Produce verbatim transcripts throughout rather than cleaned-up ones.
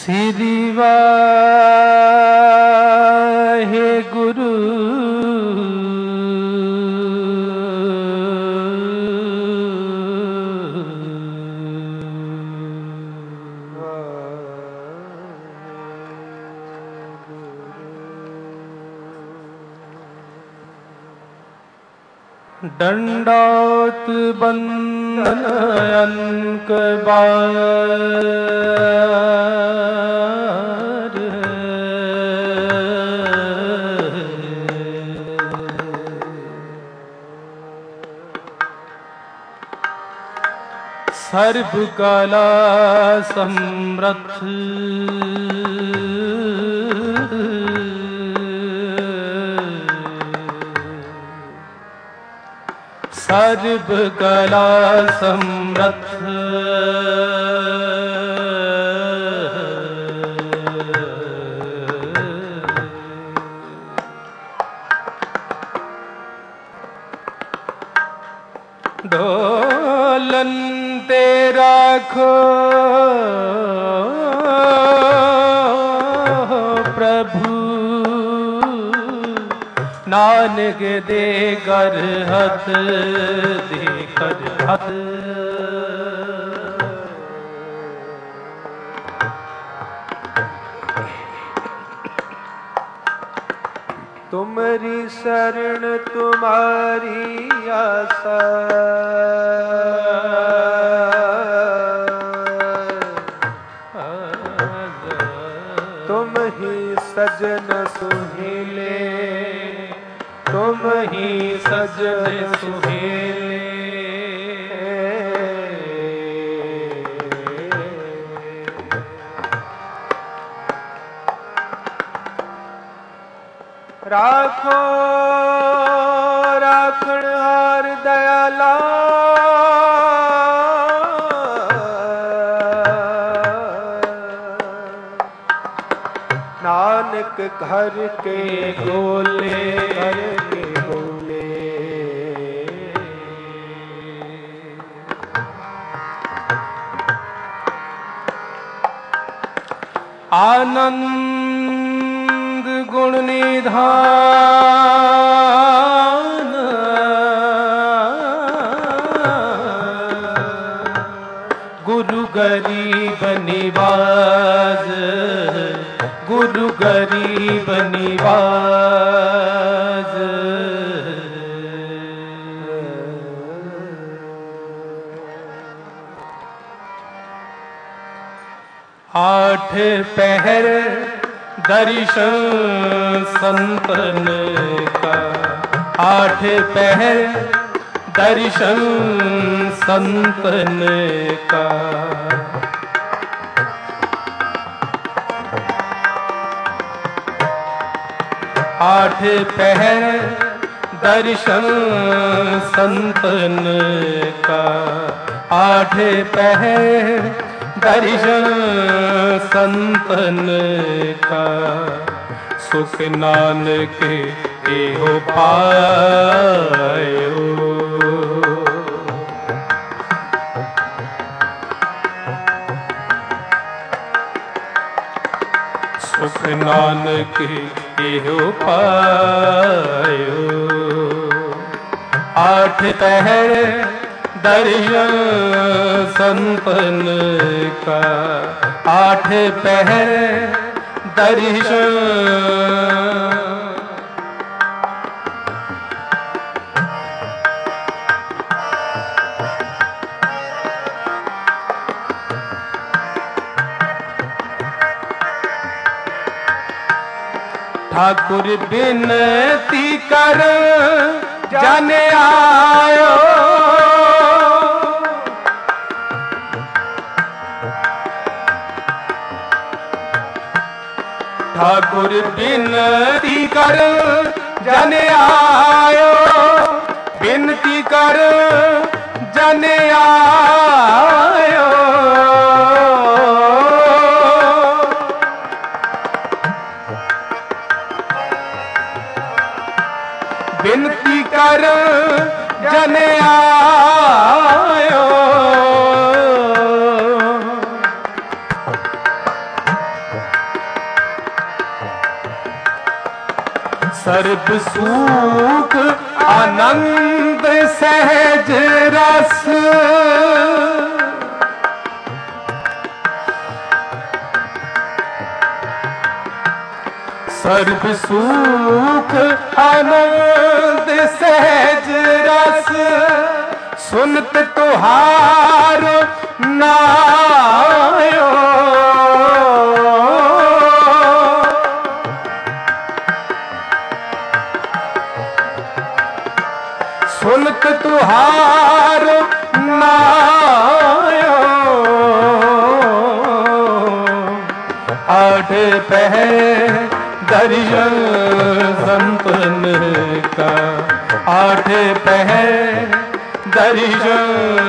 श्री वाहे गुरु दंडौत बंदन अनक बार सर्व कला समृद्ध सर्व कला समृद्ध ढोलन तेरा खो प्रभु नानक दे कर हथ दे कर हथ तुम्हारी शरण तुम्हारी आशा तुम ही सजन सुहेले तुम ही सजन सुहेले राखो राखण हार दयाला नानक घर के गोले घर के गोले आनंद गुण निधान गुरु गरीब निवाज गुरु गरीब निवाज आठ पहर दर्शन संतन का आठ पहर दर्शन संतन का आठ पहर दर्शन संतन का आठ पहर दर्शन संतन का सुख नानक एहो पायो सुख नानक एहो पायो आठ पहर दर्शन संतन का आठ पहर दर्शन ठाकुर बिनती कर जाने आयो ठाकुर बिनती कर जाने आयो बिनती कर जाने आयो बिनती कर जने आयो सर्ब सुख आनंद सहज रस, सर्ब सुख आनंद सहज रस, सुनत तुहार नायो। सुनत तुहार नायो, आठ पहर दर्शन संतन का, आठ पहर दर्शन।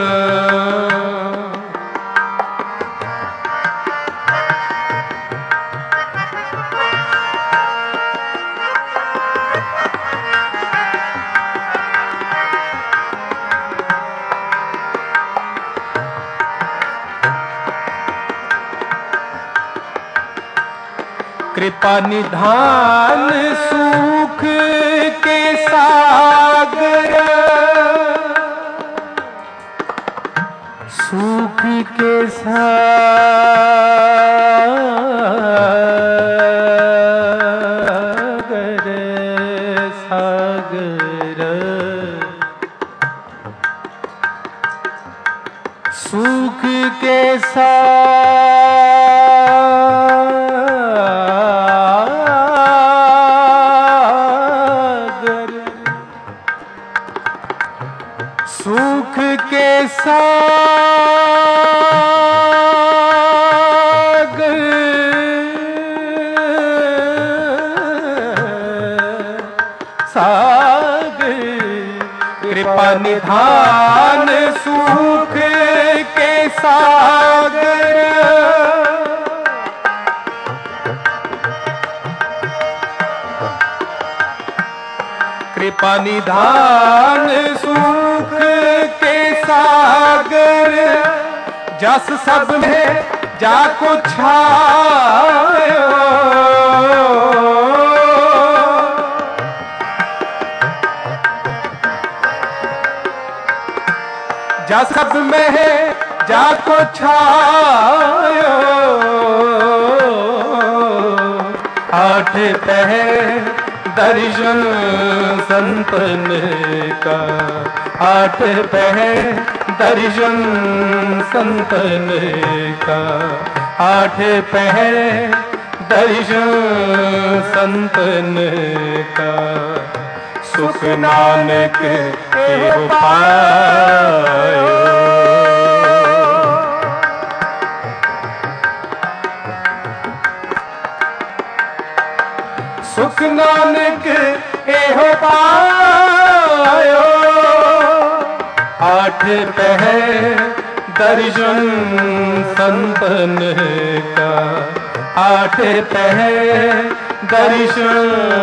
कृपा निधान सुख के सागर, सुख के सागर, सागर सुख के सागर, सुख के सागर, सागर कृपा निधान सुख के सागर, कृपा निधान सुख के सागर, जस सब में जाको छायो, जस सब में जाको छायो, आठ पहर दर्शन संतन का, आठ पहर दर्शन संतन का, आठ पहर दर्शन संतन का, सुख नानक के पायो। सुख नानक एहो पायो, आठ पहर दर्शन संतन का, आठ पहर दर्शन।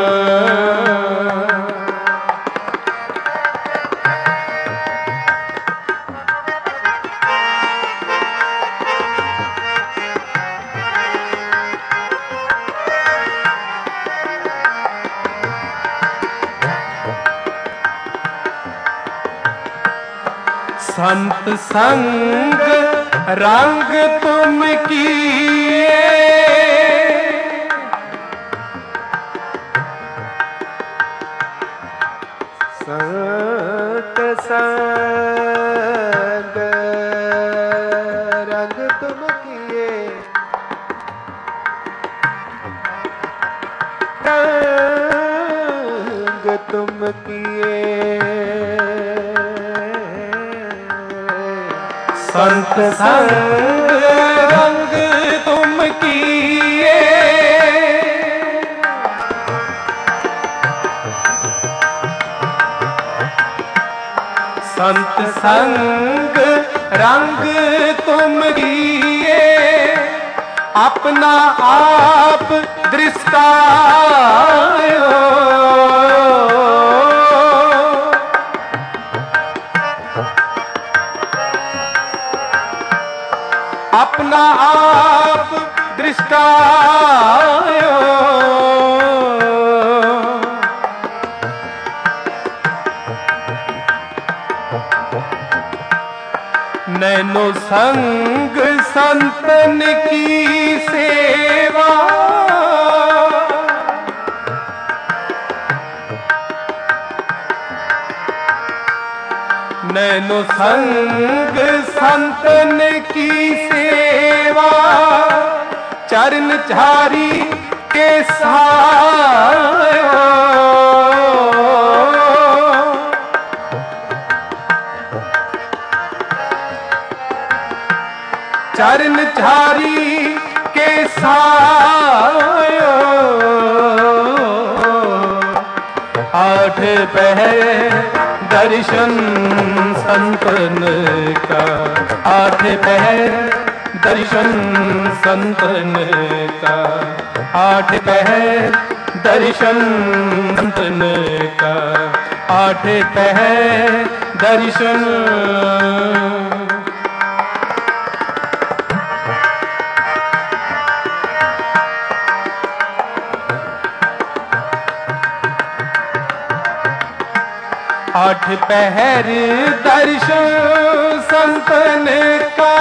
संत संग रंग तुम किए, संत संग रंग तुम किए, रंग तुम किए, संत संग रंग तुम किए, संत संग रंग तुम किए, अपना आप दृष्टायो, अपना आप दृष्टायो, नैनो संग संतन की सेवा, नैनो संग संतन की सेवा, चरण झारी के सायो, चरण झारी के सायो, आठ पहर दर्शन संतन का, आठ पहर दर्शन संतन का, आठ पहर दर्शन संतन का, आठ पहर दर्शन। आठ पहर दर्शन संतन का,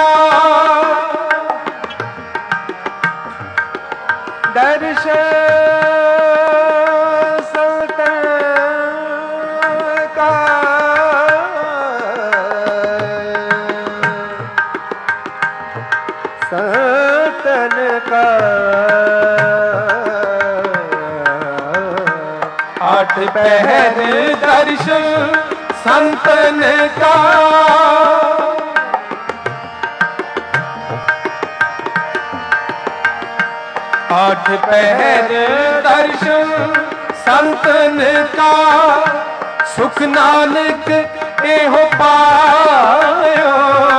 दर्शन संतन का, संतन का, आठ पहर दर्शन संतन का, आठ पहर दर्शन संतन का, सुख नानक एहो पायो,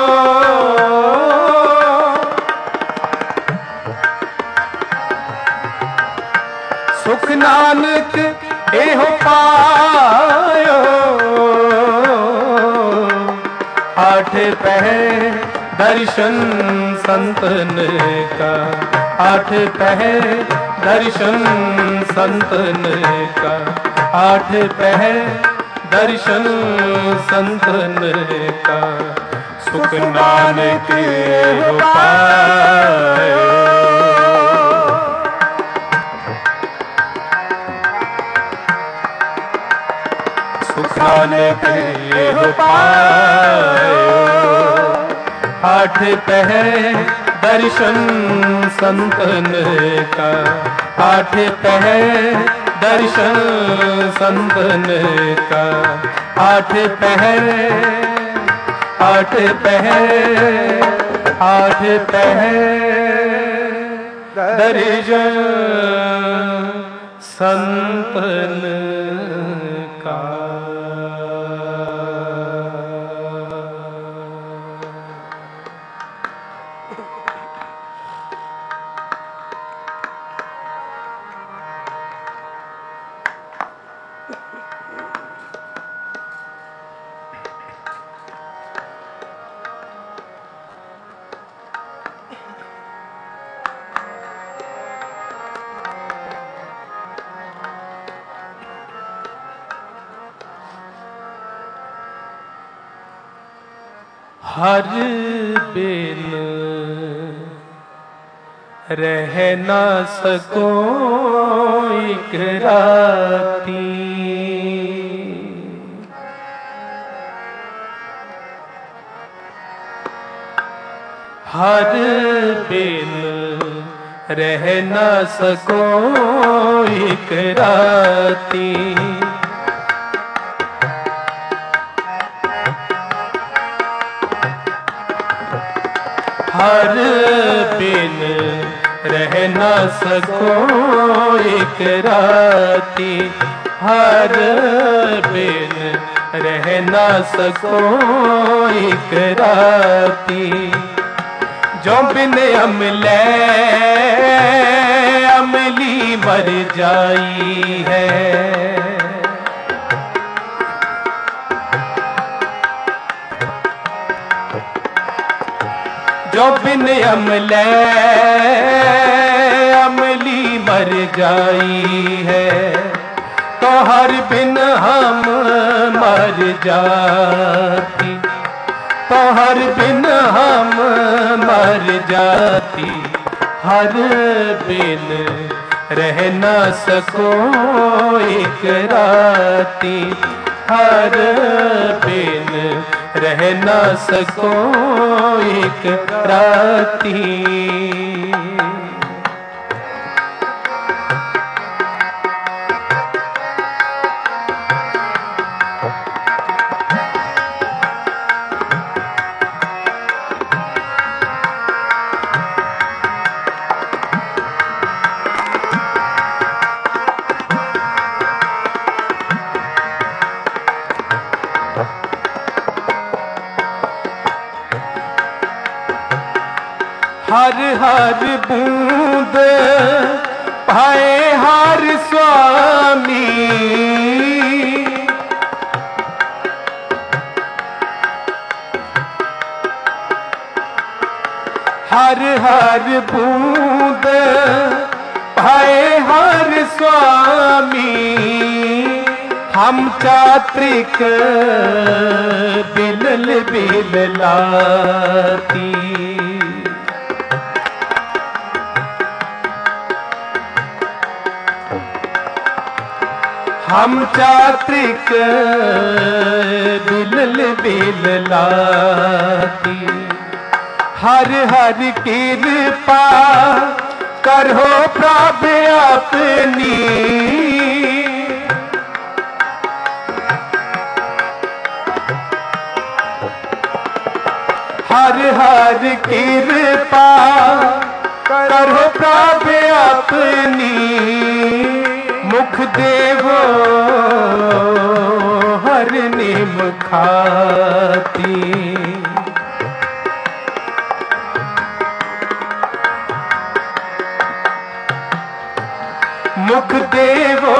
सुख नानक एहो पायो, आठ पहर दर्शन संतन का, आठ पहर दर्शन संतन का, आठ पहर दर्शन संतन का, सुख नानक एहो पायो, सुख नानक एहो पायो, आठ पहर दर्शन संतन का, आठ पहर दर्शन संतन का, आठ पहर, आठ पहर, आठ पहर दर्शन संतन का। हर बिन रह न सको एक राती, हर बिन रह न सको एक राती, हर बिन रह न सको एक राती, हर बिन रह न सको एक राती, जो बिन अमले अमली मर जाई है, जो बिन अमले अमली मर जाई है, तो हर बिन हम मर जाती, तो हर बिन हम मर जाती, हर बिन रह न सको एक राती, हर बिन रह न सको एक राती। हर हर बूंद पाए हर स्वामी, हर हर बूंद पाए हर स्वामी, हम चात्रिक बिलल बिललाती। हम चात्रिक बिलल बिललाती, हर हर कृपा करो प्रभु अपनी, हर हर कृपा करो प्रभु अपनी, मुख देवो हर निम खाती। मुख देवो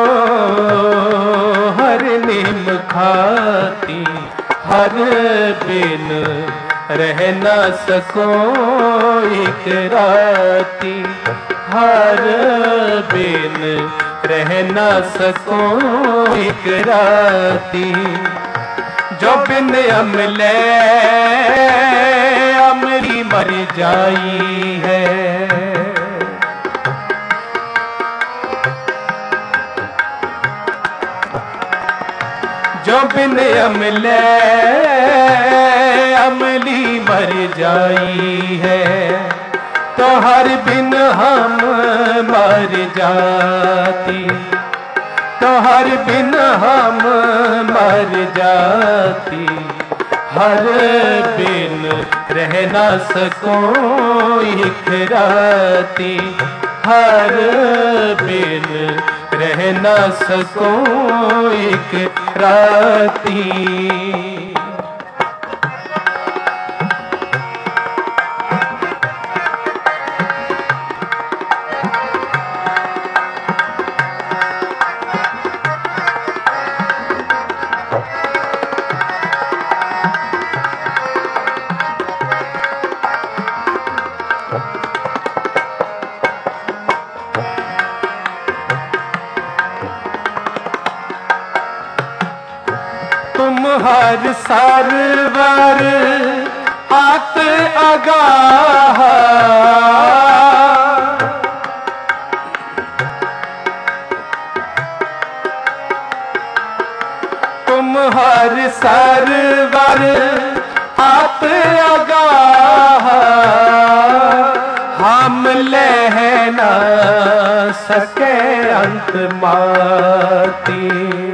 हर निम खाती, हर बिन रह न सको एक राती, हर बिन रह न सको एक राती। जो बिन अमले अमरी मर जाई है, जो बिन अमले अमली मर जाई है, तो हर बिन हम मर जाती, तो हर बिन हम मर जाती, हर बिन रह न सको एक राती, हर बिन रह न सको एक राती। तुम हर सरवर आत आगाह, तुम हर सरवर आत आगाह, हम लह न सके अंत माती।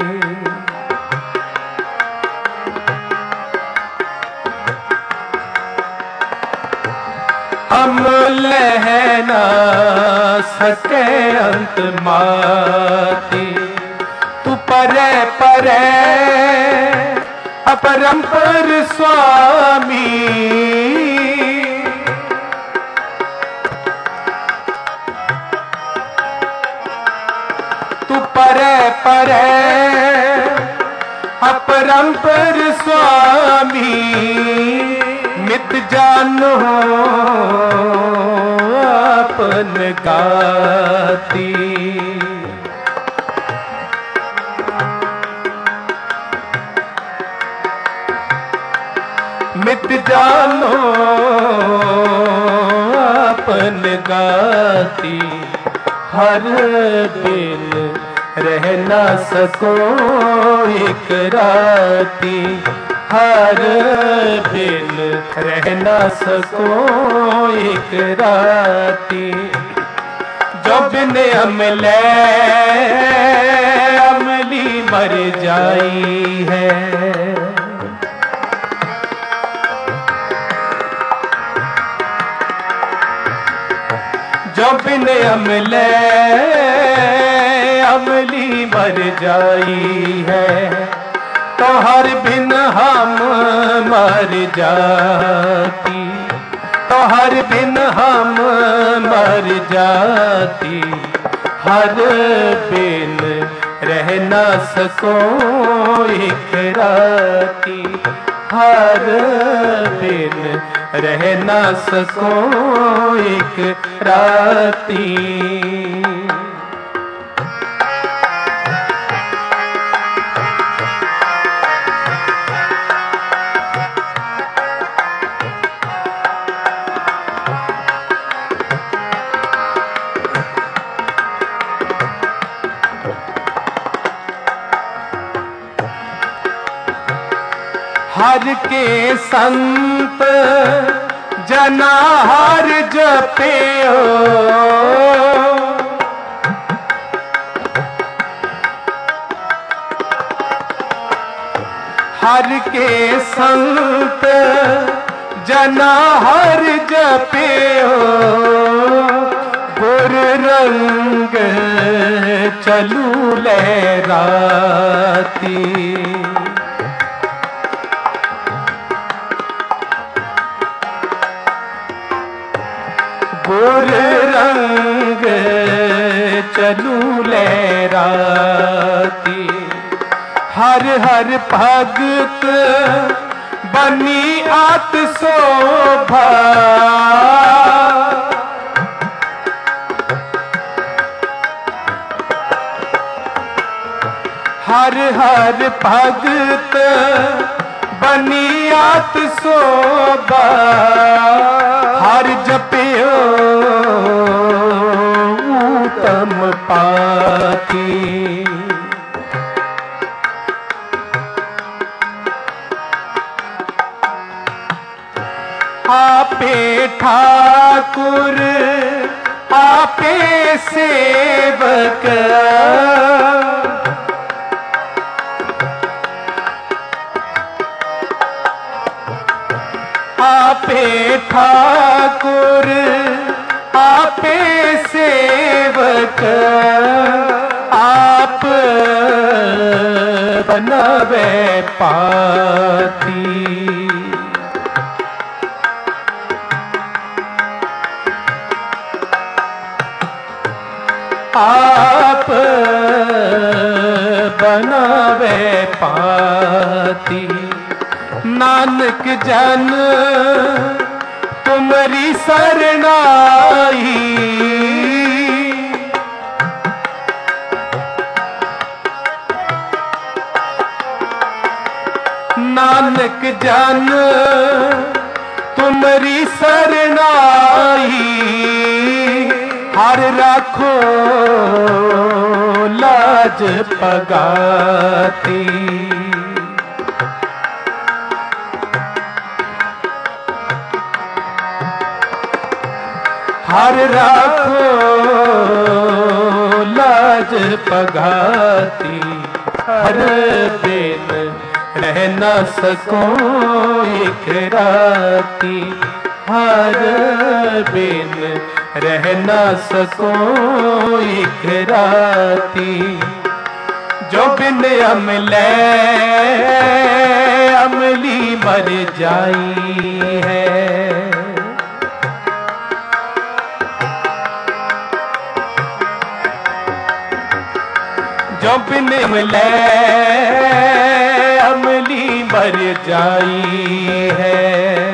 हम लह न सके अंत माती, तू परे परे अपरंपर स्वामी, तू परे परे अपरंपर स्वामी, मित जानो अपन गाती। मिट जानो आपन गाती, हर बिन रह ना सको एक राती, हर बिन रह ना सको एक राती। जो बिन अमले अमली मर जाई है, जो बिन अमले अमली मर जाई है, तो हर बिन हम मर जाती, तो हर बिन हम मर जाती, हर बिन रह ना सको एक राती, हर बिन रह ना सको एक राती। हर के संत जना हर जपियो, हर के संत जना हर जपियो, गुर रंग चलू लहराती, गुर रंग चलू लहराती, हर हर भगत बनी आत शोभा, हर हर भगत बनी आत शोभा, हर जपियो उत्तम पाती, आपे ठाकुर आपे सेवक, आपे ठाकुर आपे सेवक, आप बनवे पाती, आप बनवे पाती। नानक जन तुम्हारी शरणाई, नानक जन तुम्हारी शरणाई, हर राखो लाज पगाती, हर राखो लाज पगाती, हर बिन रह न सको एक राती, हर बिन रह न सको एक राती। जो बिन अमले अमली मर जाई है, जो बिन अमले अमली मर जाई है।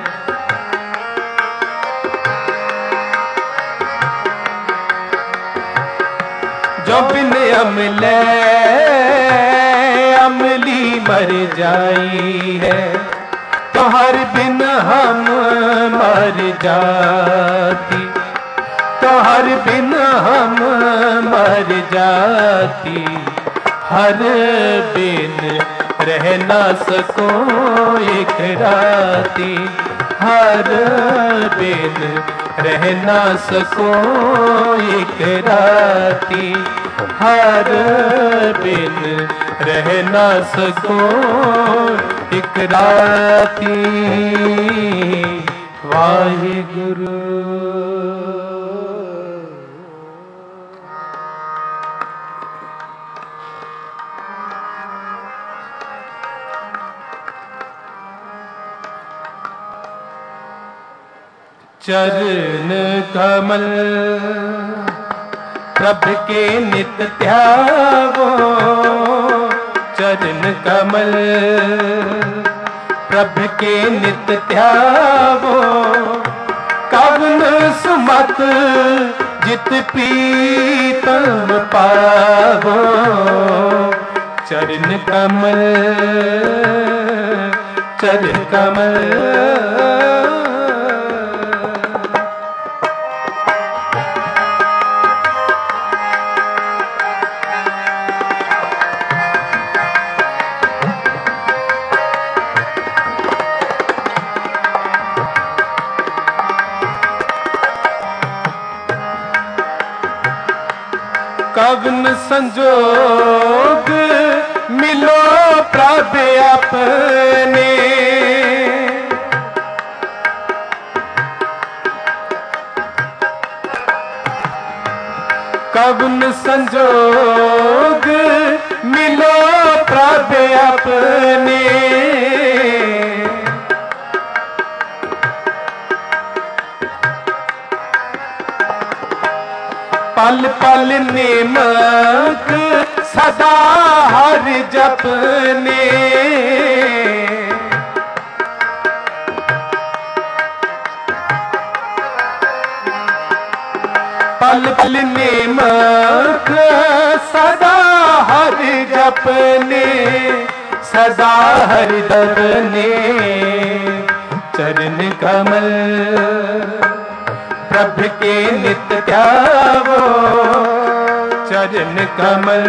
जो बिन अमले अमली मर जाई है, तो तोहर बिन हम मर जाती, तोहर बिन हम मर जाती, हर बिन रह न सको एक राती, हर बिन रह न सको एक राती, हर बिन रह न सको एक राती। वाहिगुरु। चरण कमल प्रभु के नित ध्यावो, चरण कमल प्रभु के नित ध्यावो, कवन सुमत जित प्रीतम पावो, चरण कमल चरण कमल। कवन संजोग मिलो प्रभु अपने, कवन संजोग मिलो प्रभु अपने, पल पल नेमक सदा हर जपने, पल पल नेमक सदा हर जपने, सदा हर जपने, चरण कमल प्रभु के नित ध्यावो, चरण कमल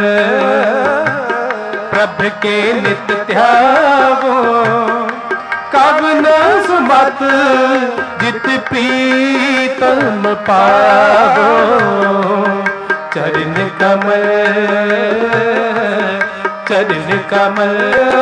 प्रभु के नित ध्यावो, कवन सुमत जित प्रीतम पावो, चरण कमल चरण कमल।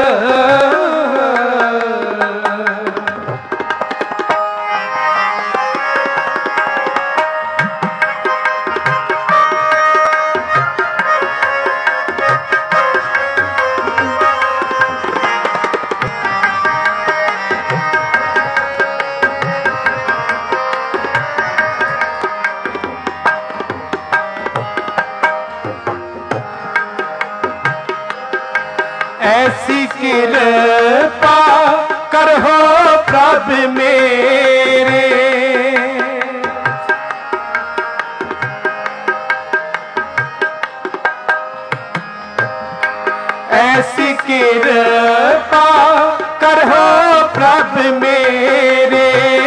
ऐसी कृपा करहो प्रभु मेरे, ऐसी कृपा करहो प्रभु मेरे,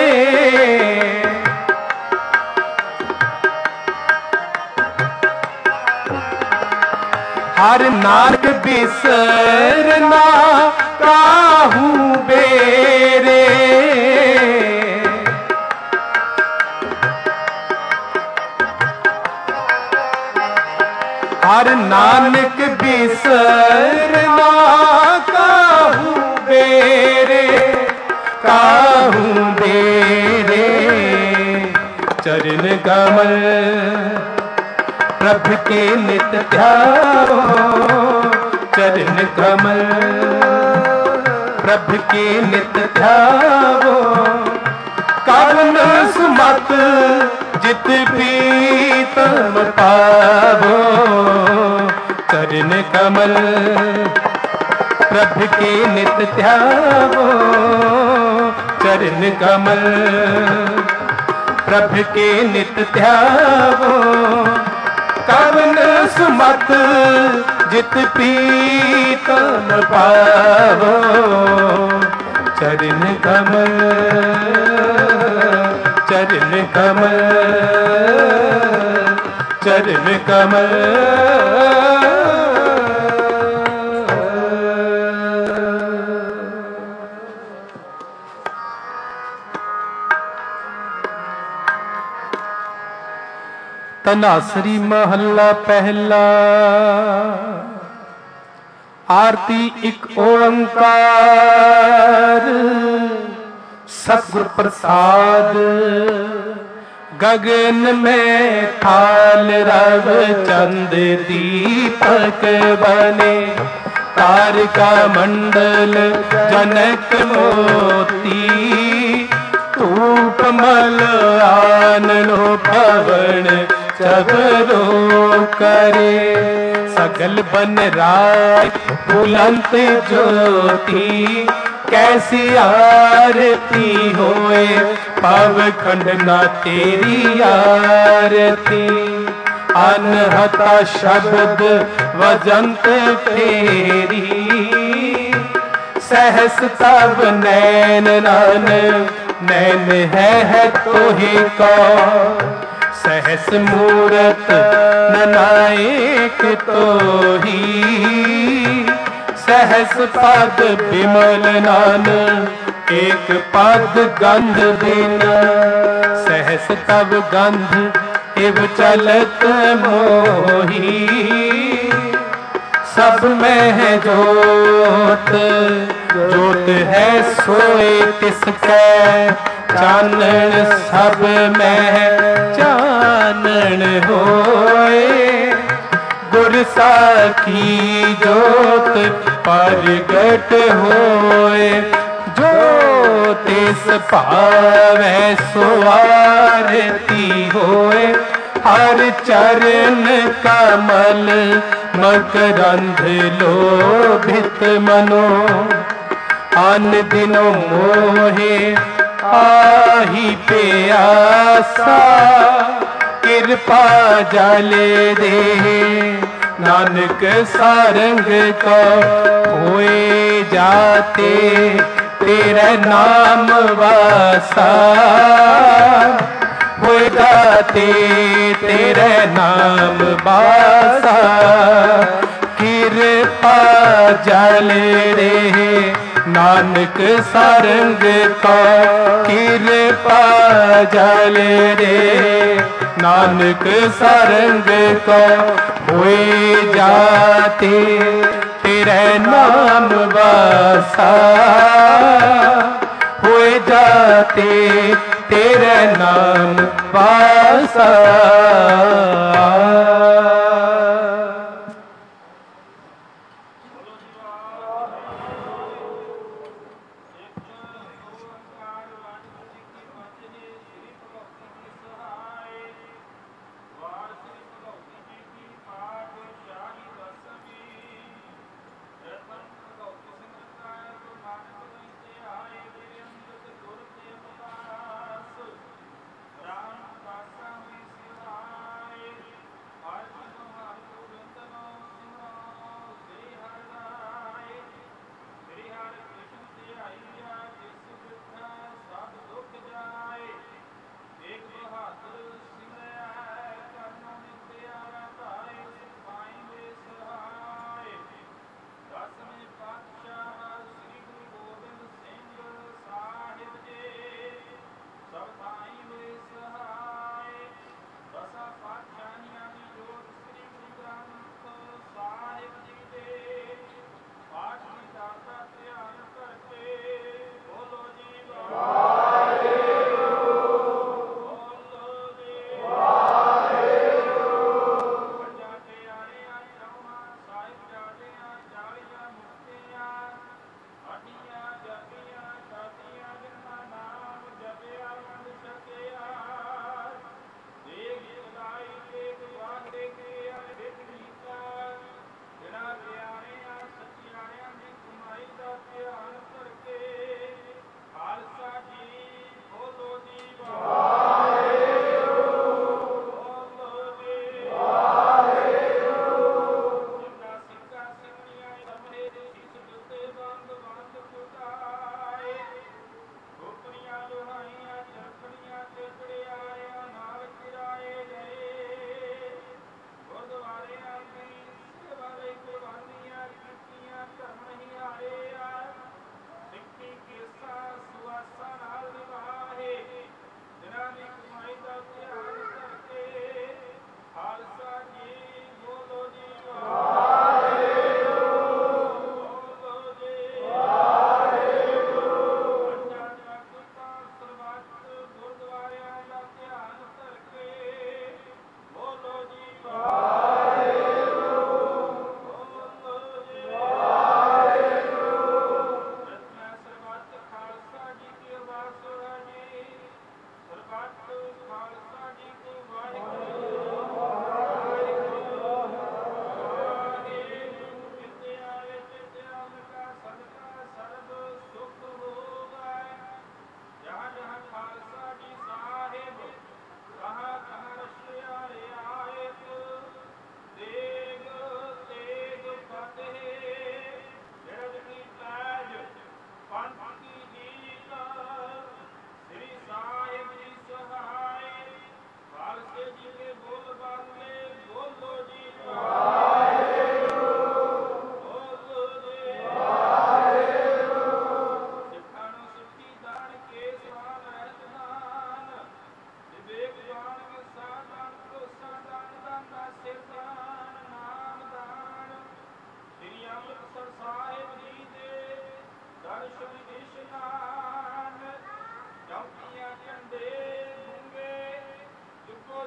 हर नानक बिसरना काहू बेरे, हर नानक बिसरना काहू बेरे, काहू बेरे, चरण कमल प्रभु के नित ध्यावो, चरण कमल प्रभु के नित ध्यावो, कवन सुमत जित प्रीतम पावो, चरण कमल प्रभु के नित ध्यावो, चरण कमल प्रभु के नित ध्यावो, कवन सुमत जित प्रीतम पावो, चरण कमल चरण कमल चरण कमल तनासरी महला पहला। आरती एक ओंकार सतगुर प्रसाद। गगन में थाल रव चंद दीपक बने। तारका मंडल जनक मोती। धूप मल आननो पवन चबरो करे। सगल बन राय बुलंद ज्योति। कैसी आरती होए पाव खंडना तेरी आरती। अनहता शब्द वजंत फेरी। सहस तब नैन नान नैन है, है तो ही को। सहस मूरत ननायक तो ही। सहस पद बिमल नान एक पद गंध बिन। सहस तब गंध इव चलत मोही। सब में है जोत जोत है सोए तिसकै। चानन सब में चानन होए। गुर साखी जोत प्रगट होए। जो तिस भावै सो आरती होए। हर चरण कमल मकरंद लोभित मनो। अन दिनो मोहे आही प्यासा। कृपा जले दे नानक सारंग को। होए जाते तेरे नाम वासा। होए जाते तेरे नाम वासा। कृपा जले रे नानक सारंग को। कृपा जले रे नानक सारंग को। होए जाते तेरे नाम वासा। होए जाते तेरे नाम वासा। राम दासा में सिवा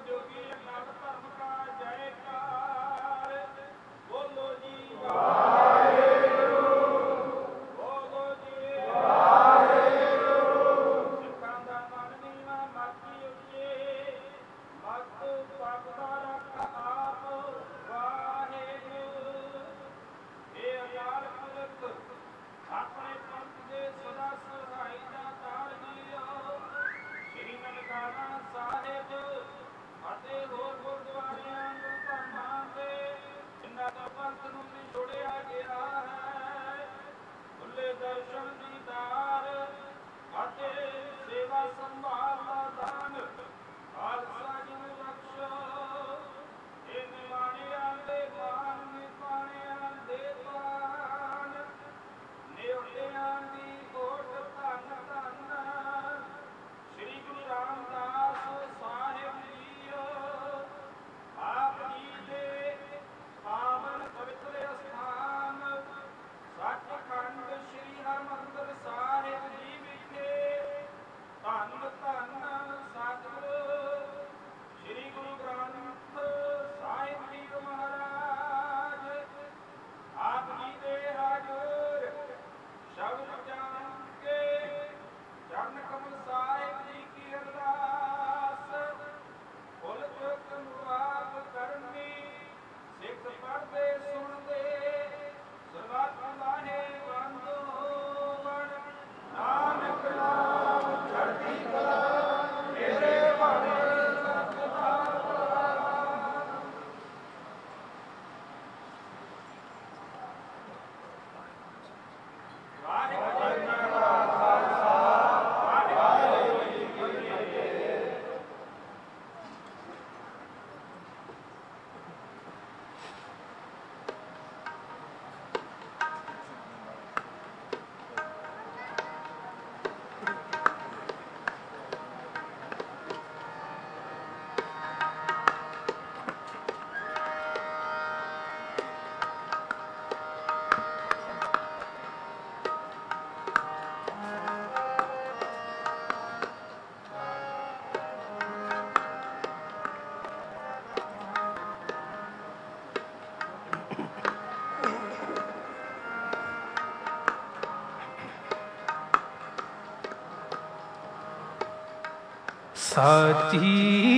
साची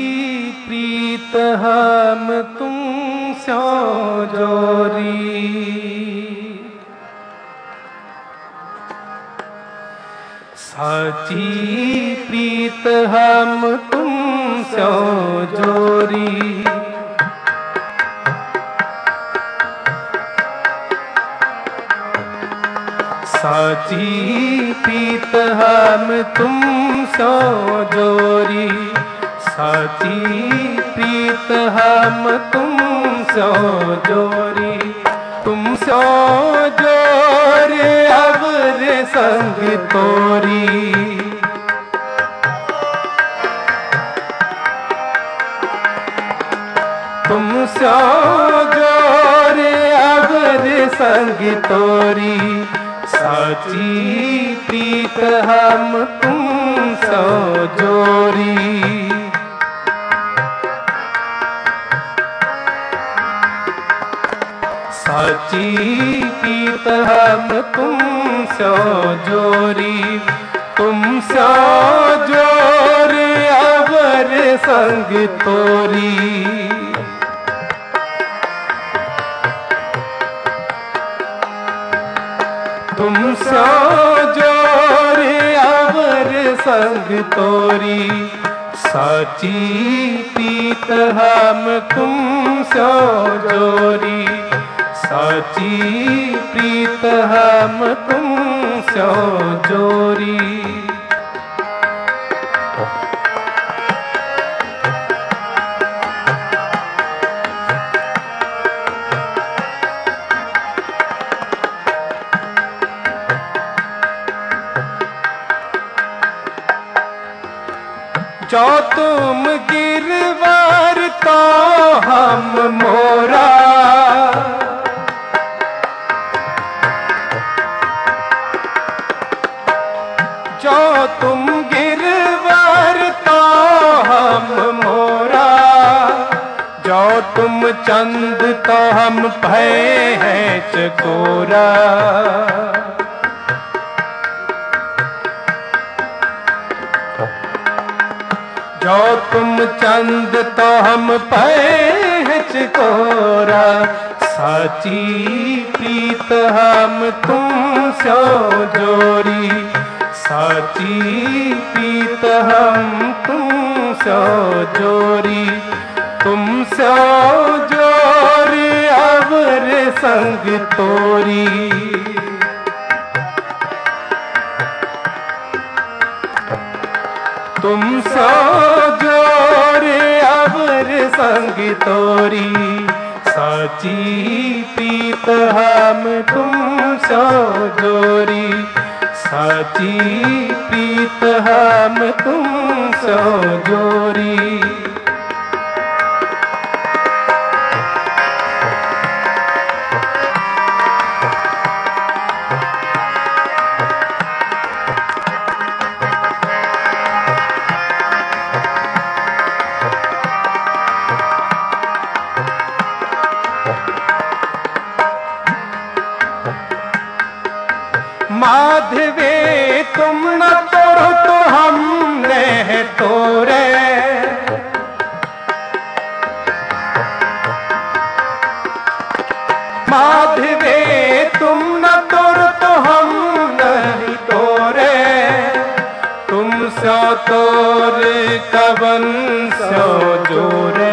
प्रीत हम तुम स्यो जोरी, साची प्रीत हम तुम स्यो जोरी, साची प्रीत हम तुम सो जोरी, साची प्रीत हम तुम सो जोरी, तुम सो जोर अवर संग तोरी, तुम सो जोर अवर संग तोरी, साची प्रीत हम तुम सो जोरी, साची प्रीत हम तुम सो जोरी, तुम सो जोर अवर संग तोरी, तुम सो जोर अवर संग तोरी, साची प्रीत हम तुम सो जोरी, साची प्रीत हम तुम सो जोरी। जो तुम गिरवार तो हम मोरा, जो तुम गिरवार तो हम मोरा, तुम चंद तो हम भय हैं चकोरा। जो तुम चंद तो हम भय हैं चकोरा। साची प्रीत हम तुम सो जोरी। साची प्रीत हम तुम सो जोरी। तुम सो जोरी अवर संग तोरी। तुम सो जोरी अवर संग तोरी। साची प्रीत हम तुम सो जोरी। साची प्रीत हम तुम सो जोरी। माधवे तुम न तोड़ो तो हमने तोड़े। माधवे तुम न तोड़ो तो हम नहीं तोड़े। तुम सो तोड़ कवन सो जोरे।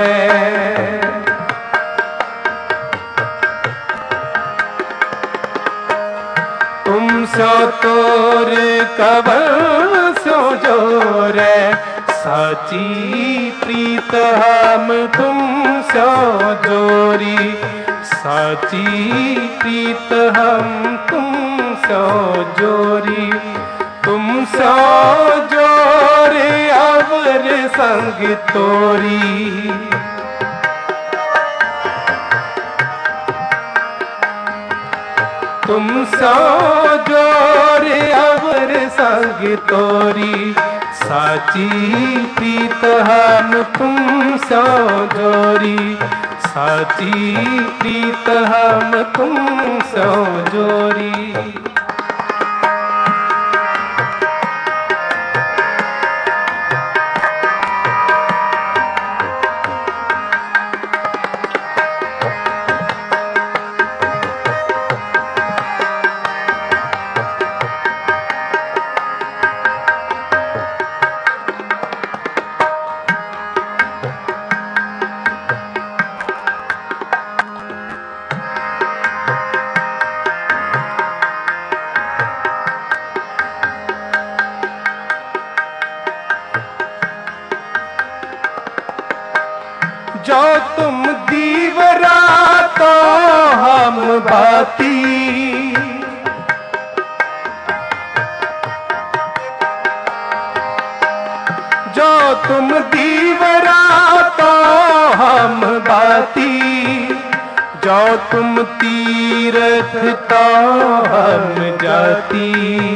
तुम सो तोर कवन सो जोरे। साची प्रीत हम तुम सो जोरी। साची प्रीत हम तुम सो जोरी। तुम सो जोरी अवर संग तोरी। तुम सो जोरी अवर संग तोरी। साची प्रीत हम तुम सो जोरी। साची प्रीत हम तुम सो जोरी। जो तुम दीवरा तो हम बाती। जो तुम दीवरा तो हम बाती। जो तुम तीर्थ तो हम जाती।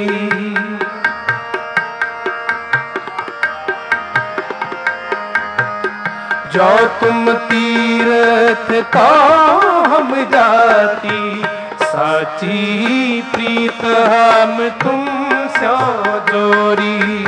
जो तुम तीर्थ तो हम जाती। साची प्रीत हम तुम सो जोरी।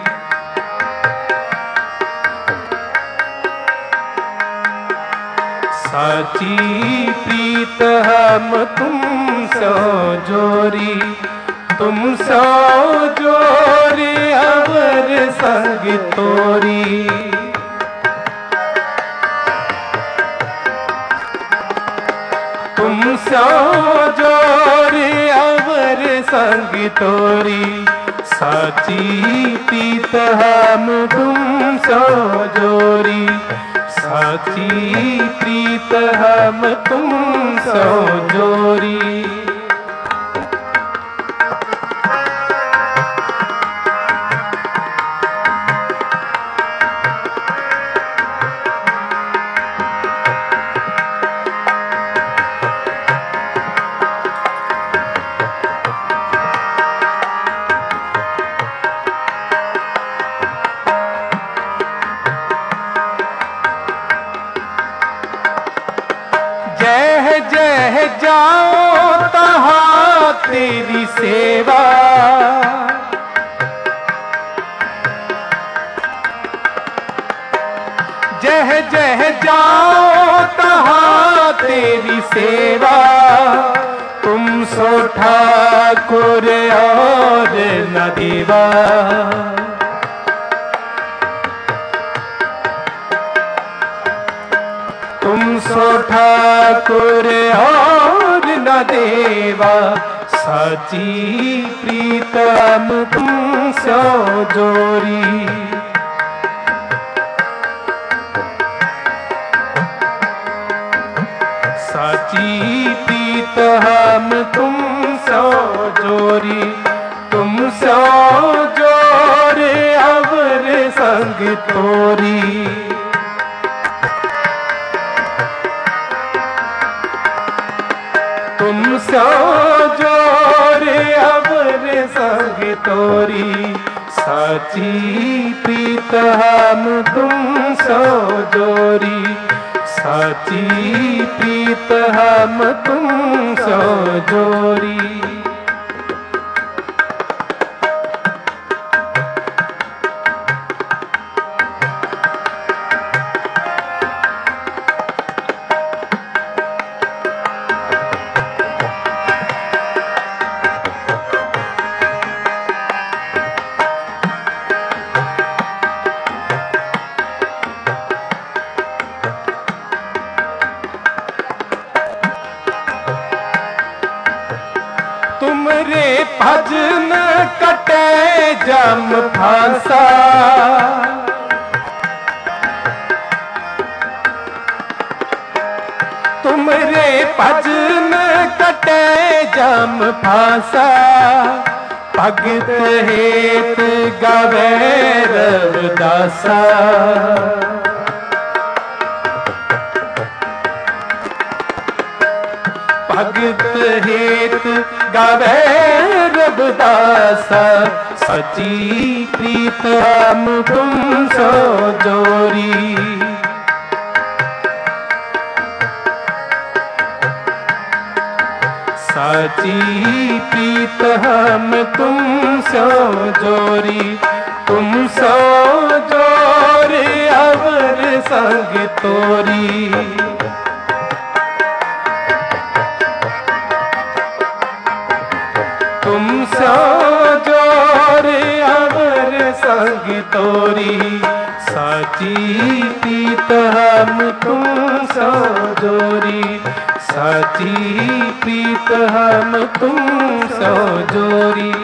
साची प्रीत हम तुम सो जोरी। तुम सो जोरी अवर संग तोरी। तुम सो जोरी अवर संग तोरी। साची प्रीत हम तुम सो जोरी। साची प्रीत हम तुम सो जोरी। जह जाओ तहाँ तेरी सेवा, जह जह जाओ तहाँ तेरी सेवा। तुम सो ठाकुर और न देवा, तुम सो ठाकुर और न देवा। साची प्रीतम तुम सो जोरी, साची प्रीत हम तुम सो जोरी। तुम सो जोर अवर संग तोरी, तुम सो जोर अवर संग तोरी। साची प्रीत हम तुम सो जोरी, साची प्रीत हम तुम सो जोरी। तुमरे भजन कटे जम फांसा, तुमरे भजन कटे जम फांसा। भगत हेत गावे रविदासा, भगत हेत गावे रविदासा। सची प्रीत हम तुम सो जोरी, साची प्रीत हम तुम सो जोरी। तुम सो जोर अवर संग तोरी, तुम सो जोर अवर संग तोरी। साची प्रीत हम तुम सो जोरी, साची प्रीत हम तुम सो जोरी।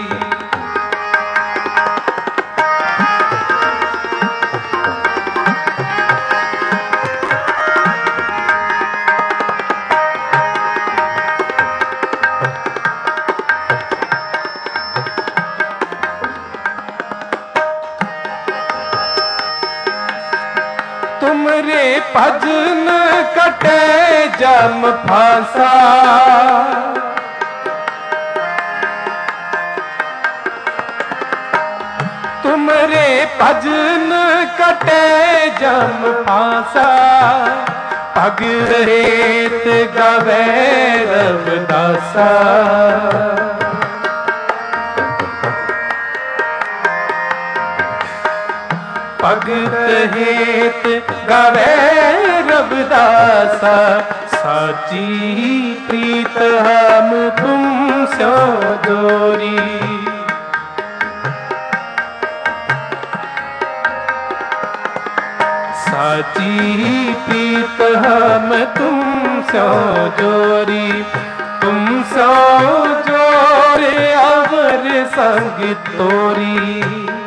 तुमरे भजन कटे जम फांसा, तुमरे भजन कटे जम फांसा। भगत हेत गावे रविदासा, भगत हेत गावे रविदासा। साची प्रीत हम तुम सो जोरी, साची प्रीत हम तुम सो जोरी। तुम सो जोर अवर संग तोरी,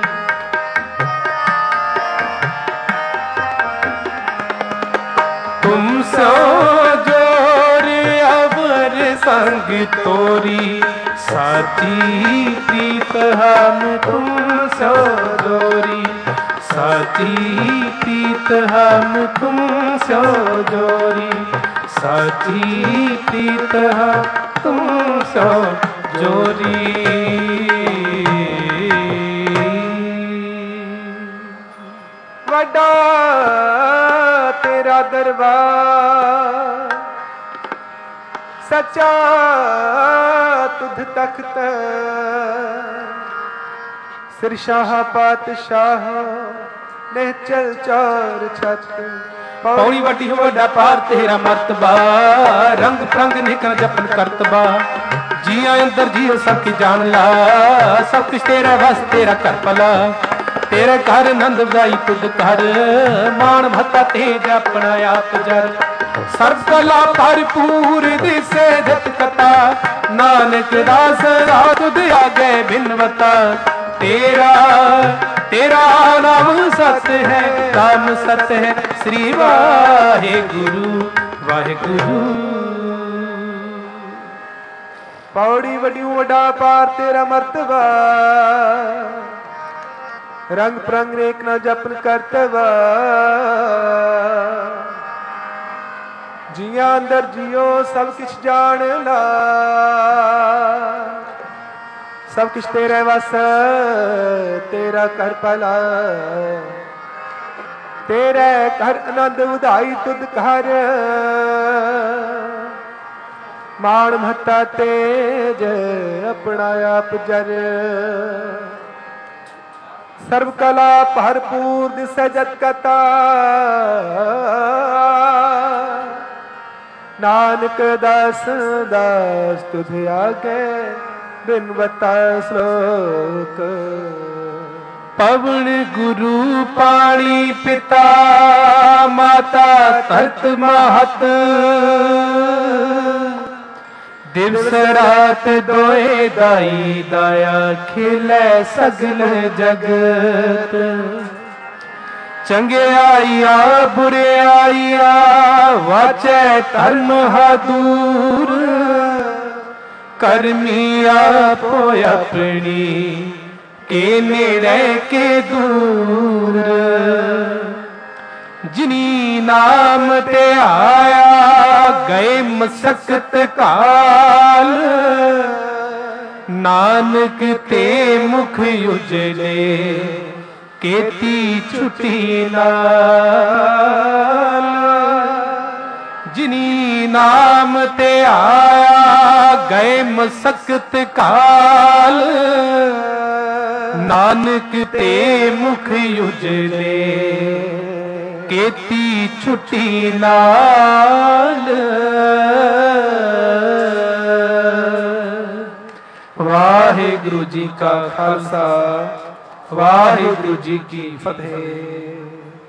तुम सो जोर अवर संग तोरी। साची प्रीत हम तुम सो जोरी, साची प्रीत हम तुम सो जोरी। साची प्रीत हम तुम सो जोरी। वड्डा तेरा दरबार, सचा तुध तख्त सिर शाह पातशाह निहचल चार छत पौड़ी वड्डी हो वड्डा पार तेरा मर्तबा रंग प्रंग निकल जपन करतबा जिया अंदर जियो सब की जान ला सब कुछ तेरा बस तेरा कर पला तेरे घर नंद गाई तुद कर मान भत्ता तेज अपना आप जर सर्व कला भरपूर दिसे जत कथा नानक दास तुद आगे भिन्नवता तेरा तेरा नाम सत्य है नाम सत्य है श्री वाहे गुरु वाहे गुरु पौड़ी वड्डी वड्डा पार तेरा मर्तबा रंग प्रंग रेख न जपन करतवा जिया अंदर जियो सब किछ जान ला सब किछ तेरे वस तेरा कर भला तेरे घर आनंद उदाई तुद घर मान महता तेज अपना आप जर सर्व कला भरपूर दिसे जत कथा नानक दास दास तुझे आगे बिनवता श्लोक पवन गुरु पाणी पिता माता तत महत दिवस रात दोए दाई दाया खिले सगल जगत चंगे आईया बुरे आईया वाचे धर्म हादूर करमी आपो अपनी के नेड़े के दूर जिनी नाम ते आया गए मसकत काल नानक ते मुख उजले केती छुटी नाल जिनी नाम ते आया गए मसकत काल नानक ते मुख उजले केती छुटी नाल वाहिगुरु जी का खालसा वाहिगुरु जी की फतेह।